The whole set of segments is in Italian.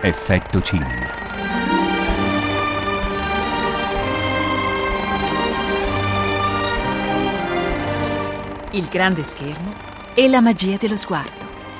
Effetto cinema. Il grande schermo e la magia dello sguardo.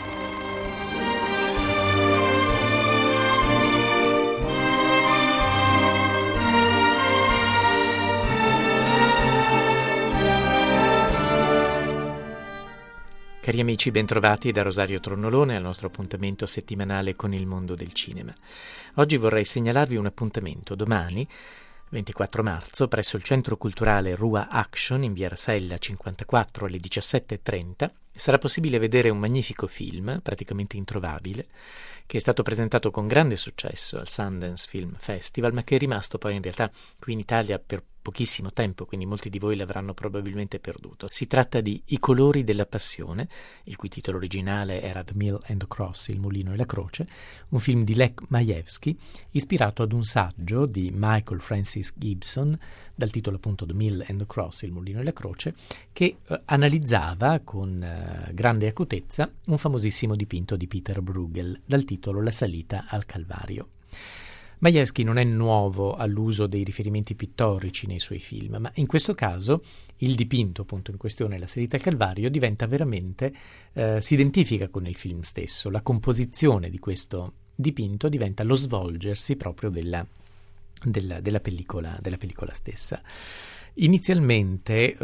Cari amici, bentrovati da Rosario Tronnolone al nostro appuntamento settimanale con il mondo del cinema. Oggi vorrei segnalarvi un appuntamento domani, 24 marzo, presso il Centro Culturale Rua Action in via Rasella 54 alle 17:30. Sarà possibile vedere un magnifico film, praticamente introvabile, che è stato presentato con grande successo al Sundance Film Festival, ma che è rimasto poi in realtà qui in Italia per pochissimo tempo, quindi molti di voi l'avranno probabilmente perduto. Si tratta di I colori della passione, il cui titolo originale era The Mill and the Cross, Il mulino e la croce, un film di Lech Majewski, ispirato ad un saggio di Michael Francis Gibson, dal titolo appunto The Mill and the Cross, Il mulino e la croce, che analizzava con grande acutezza un famosissimo dipinto di Peter Bruegel, dal titolo La salita al Calvario. Majewski non è nuovo all'uso dei riferimenti pittorici nei suoi film, ma in questo caso il dipinto appunto in questione, La salita al Calvario, diventa veramente, si identifica con il film stesso. La composizione di questo dipinto diventa lo svolgersi proprio della pellicola stessa. Inizialmente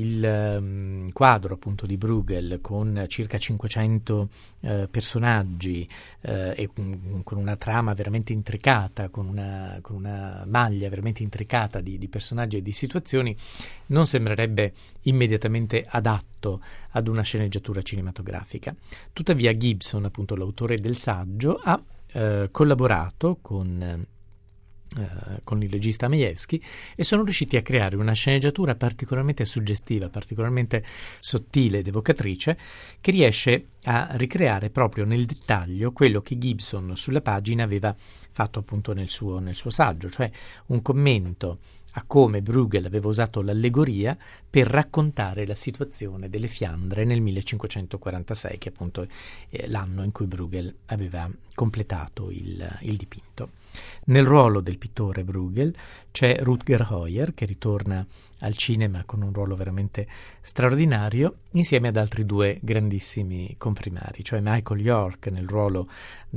il quadro appunto di Bruegel con circa 500 personaggi e con una trama veramente intricata, con una maglia veramente intricata di personaggi e di situazioni, non sembrerebbe immediatamente adatto ad una sceneggiatura cinematografica. Tuttavia Gibson, appunto l'autore del saggio, ha collaborato con il regista Majewski e sono riusciti a creare una sceneggiatura particolarmente suggestiva, particolarmente sottile ed evocatrice, che riesce a ricreare proprio nel dettaglio quello che Gibson sulla pagina aveva fatto appunto nel suo saggio, cioè un commento a come Bruegel aveva usato l'allegoria per raccontare la situazione delle Fiandre nel 1546, che appunto è l'anno in cui Bruegel aveva completato il dipinto. Nel ruolo del pittore Bruegel c'è Rutger Hauer, che ritorna al cinema con un ruolo veramente straordinario, insieme ad altri due grandissimi comprimari, cioè Michael York nel ruolo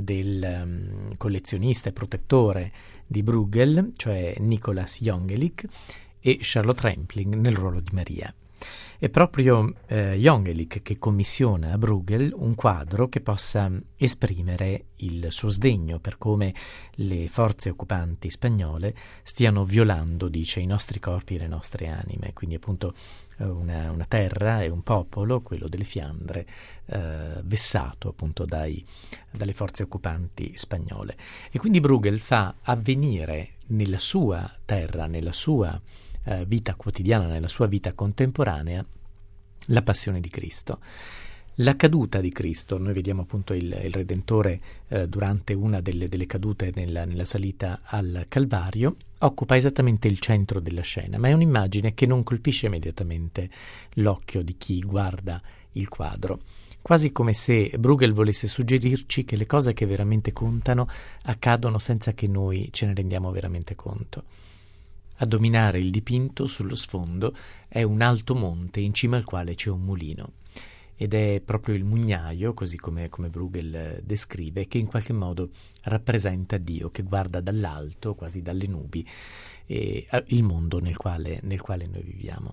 del collezionista e protettore di Bruegel, cioè Nicolas Jongelik, e Charlotte Rampling nel ruolo di Maria. È proprio Jongelik che commissiona a Bruegel un quadro che possa esprimere il suo sdegno per come le forze occupanti spagnole stiano violando, dice, i nostri corpi e le nostre anime. Quindi appunto una terra e un popolo, quello delle Fiandre, vessato appunto dalle forze occupanti spagnole. E quindi Bruegel fa avvenire nella sua terra, nella sua vita quotidiana, nella sua vita contemporanea, la passione di Cristo. La caduta di Cristo, noi vediamo appunto il Redentore durante una delle cadute nella salita al Calvario, occupa esattamente il centro della scena, ma è un'immagine che non colpisce immediatamente l'occhio di chi guarda il quadro, quasi come se Bruegel volesse suggerirci che le cose che veramente contano accadono senza che noi ce ne rendiamo veramente conto. A dominare il dipinto sullo sfondo è un alto monte in cima al quale c'è un mulino, ed è proprio il mugnaio, così come Bruegel descrive, che in qualche modo rappresenta Dio che guarda dall'alto, quasi dalle nubi, il mondo nel quale noi viviamo.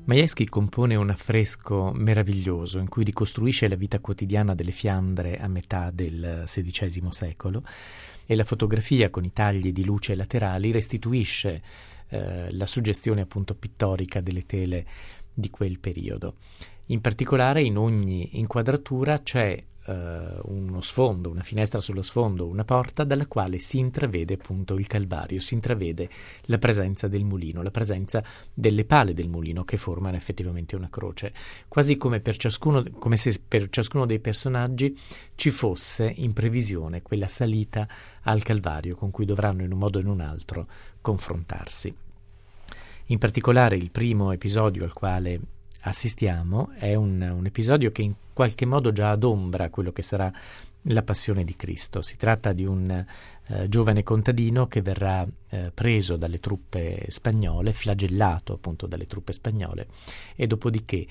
Majewski compone un affresco meraviglioso in cui ricostruisce la vita quotidiana delle Fiandre a metà del XVI secolo, e la fotografia con i tagli di luce laterali restituisce la suggestione appunto pittorica delle tele di quel periodo. In particolare in ogni inquadratura c'è uno sfondo, una finestra sullo sfondo, una porta dalla quale si intravede appunto il Calvario, si intravede la presenza del mulino, la presenza delle pale del mulino che formano effettivamente una croce, quasi come se per ciascuno dei personaggi ci fosse in previsione quella salita al Calvario con cui dovranno in un modo o in un altro confrontarsi. In particolare il primo episodio al quale assistiamo è un episodio che in qualche modo già adombra quello che sarà la passione di Cristo. Si tratta di un giovane contadino che verrà preso dalle truppe spagnole, flagellato appunto dalle truppe spagnole, e dopodiché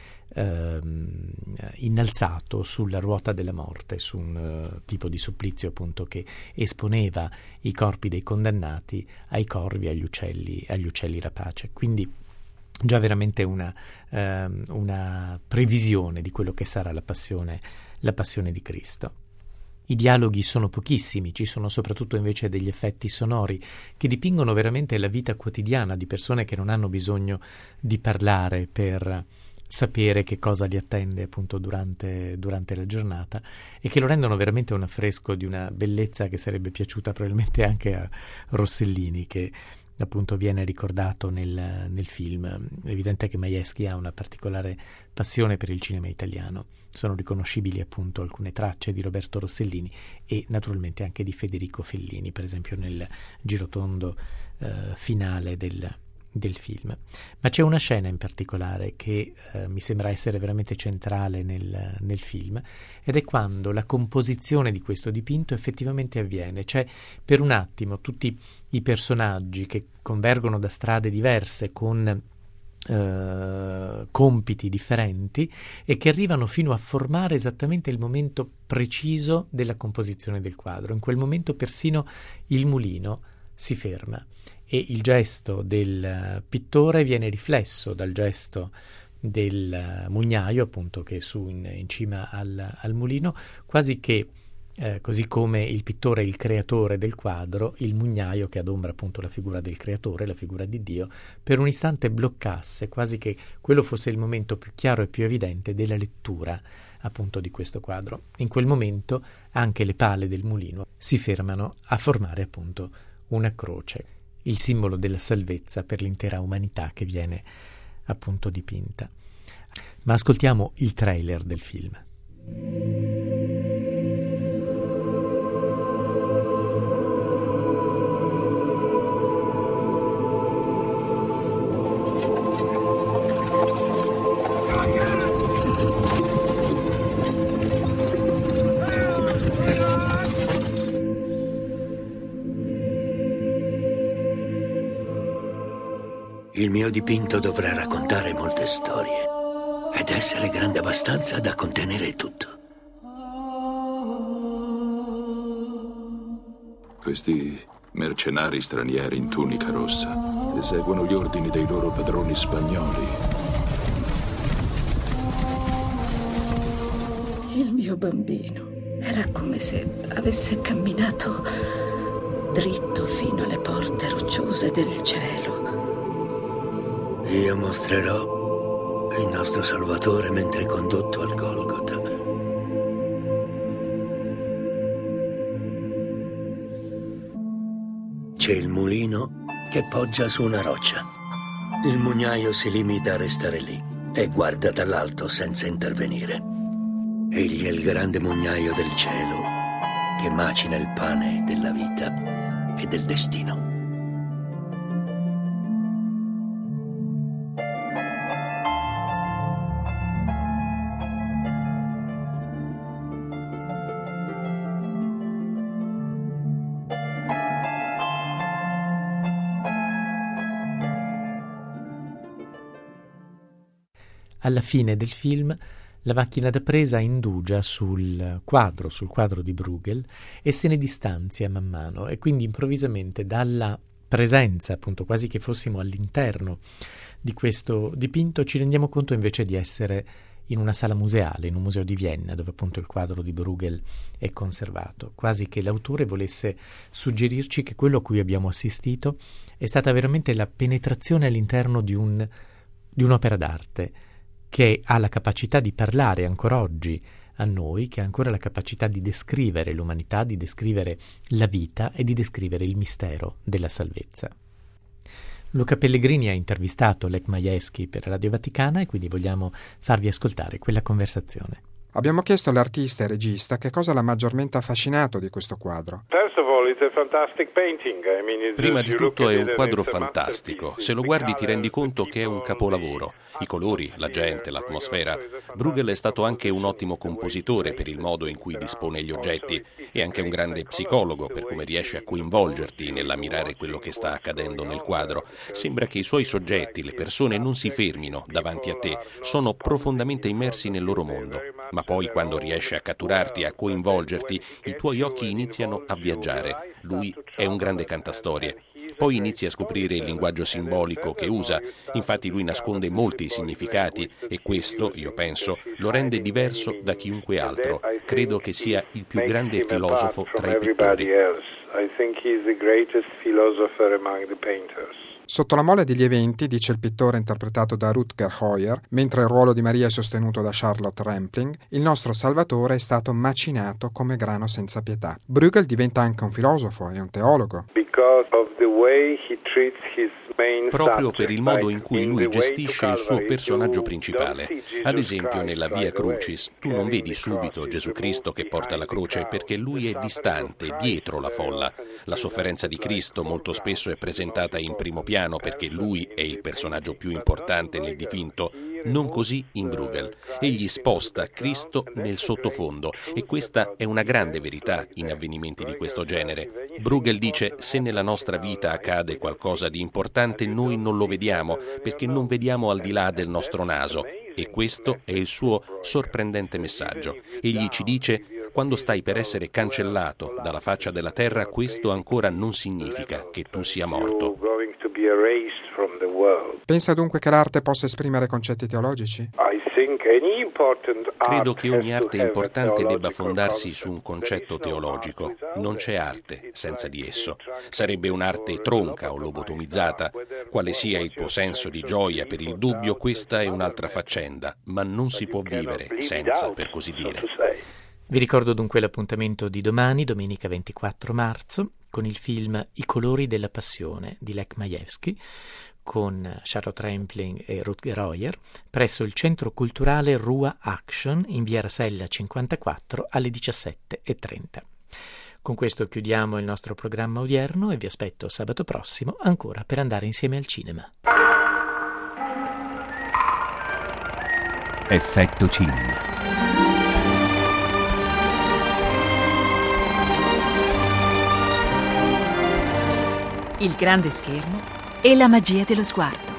innalzato sulla ruota della morte, su un tipo di supplizio appunto che esponeva i corpi dei condannati ai corvi, agli uccelli rapace. Quindi già veramente una previsione di quello che sarà la passione di Cristo. I dialoghi sono pochissimi, ci sono soprattutto invece degli effetti sonori che dipingono veramente la vita quotidiana di persone che non hanno bisogno di parlare per sapere che cosa li attende appunto durante la giornata, e che lo rendono veramente un affresco di una bellezza che sarebbe piaciuta probabilmente anche a Rossellini, che appunto viene ricordato nel film. È evidente che Majewski ha una particolare passione per il cinema italiano. Sono riconoscibili appunto alcune tracce di Roberto Rossellini e naturalmente anche di Federico Fellini, per esempio nel girotondo finale del film. Ma c'è una scena in particolare che mi sembra essere veramente centrale nel film, ed è quando la composizione di questo dipinto effettivamente avviene. C'è per un attimo tutti i personaggi che convergono da strade diverse con compiti differenti e che arrivano fino a formare esattamente il momento preciso della composizione del quadro. In quel momento persino il mulino si ferma e il gesto del pittore viene riflesso dal gesto del mugnaio, appunto, che è su in cima al mulino, quasi che così come il pittore è il creatore del quadro, il mugnaio, che adombra appunto la figura del creatore, la figura di Dio, per un istante bloccasse, quasi che quello fosse il momento più chiaro e più evidente della lettura appunto di questo quadro. In quel momento anche le pale del mulino si fermano a formare appunto una croce, il simbolo della salvezza per l'intera umanità che viene appunto dipinta. Ma ascoltiamo il trailer del film. Il mio dipinto dovrà raccontare molte storie ed essere grande abbastanza da contenere tutto. Questi mercenari stranieri in tunica rossa eseguono gli ordini dei loro padroni spagnoli. Il mio bambino era come se avesse camminato dritto fino alle porte rocciose del cielo. Io mostrerò il nostro Salvatore mentre condotto al Golgota. C'è il mulino che poggia su una roccia. Il mugnaio si limita a restare lì e guarda dall'alto senza intervenire. Egli è il grande mugnaio del cielo che macina il pane della vita e del destino. Alla fine del film la macchina da presa indugia sul quadro di Bruegel e se ne distanzia man mano, e quindi improvvisamente dalla presenza, appunto, quasi che fossimo all'interno di questo dipinto, ci rendiamo conto invece di essere in una sala museale, in un museo di Vienna, dove appunto il quadro di Bruegel è conservato, quasi che l'autore volesse suggerirci che quello a cui abbiamo assistito è stata veramente la penetrazione all'interno di un'opera d'arte che ha la capacità di parlare ancora oggi a noi, che ha ancora la capacità di descrivere l'umanità, di descrivere la vita e di descrivere il mistero della salvezza. Luca Pellegrini ha intervistato Lech Majewski per Radio Vaticana e quindi vogliamo farvi ascoltare quella conversazione. Abbiamo chiesto all'artista e regista che cosa l'ha maggiormente affascinato di questo quadro. Prima di tutto è un quadro fantastico. Se lo guardi ti rendi conto che è un capolavoro. I colori, la gente, l'atmosfera. Bruegel è stato anche un ottimo compositore per il modo in cui dispone gli oggetti e anche un grande psicologo per come riesce a coinvolgerti nell'ammirare quello che sta accadendo nel quadro. Sembra che i suoi soggetti, le persone, non si fermino davanti a te, sono profondamente immersi nel loro mondo. Ma poi quando riesce a catturarti, a coinvolgerti, i tuoi occhi iniziano a viaggiare. Lui è un grande cantastorie. Poi inizi a scoprire il linguaggio simbolico che usa. Infatti lui nasconde molti significati e questo, io penso, lo rende diverso da chiunque altro. Credo che sia il più grande filosofo tra i pittori. Sotto la mole degli eventi, dice il pittore interpretato da Rutger Heuer, mentre il ruolo di Maria è sostenuto da Charlotte Rampling, il nostro Salvatore è stato macinato come grano senza pietà. Bruegel diventa anche un filosofo e un teologo. Proprio per il modo in cui lui gestisce il suo personaggio principale. Ad esempio, nella Via Crucis, tu non vedi subito Gesù Cristo che porta la croce perché lui è distante, dietro la folla. La sofferenza di Cristo molto spesso è presentata in primo piano perché lui è il personaggio più importante nel dipinto. Non così in Bruegel. Egli sposta Cristo nel sottofondo e questa è una grande verità in avvenimenti di questo genere. Bruegel dice: se nella nostra vita accade qualcosa di importante noi non lo vediamo perché non vediamo al di là del nostro naso e questo è il suo sorprendente messaggio. Egli ci dice: quando stai per essere cancellato dalla faccia della terra, questo ancora non significa che tu sia morto. Pensa dunque che l'arte possa esprimere concetti teologici? Credo che ogni arte importante debba fondarsi su un concetto teologico. Non c'è arte senza di esso. Sarebbe un'arte tronca o lobotomizzata. Quale sia il tuo senso di gioia per il dubbio, questa è un'altra faccenda, ma non si può vivere senza, per così dire. Vi ricordo dunque l'appuntamento di domani, domenica 24 marzo, con il film I colori della passione di Lech Majewski, con Charlotte Rampling e Rutger Heuer, presso il Centro Culturale Rua Action in via Rasella 54 alle 17:30. Con questo chiudiamo il nostro programma odierno e vi aspetto sabato prossimo ancora per andare insieme al cinema. Effetto cinema. Il grande schermo e la magia dello sguardo.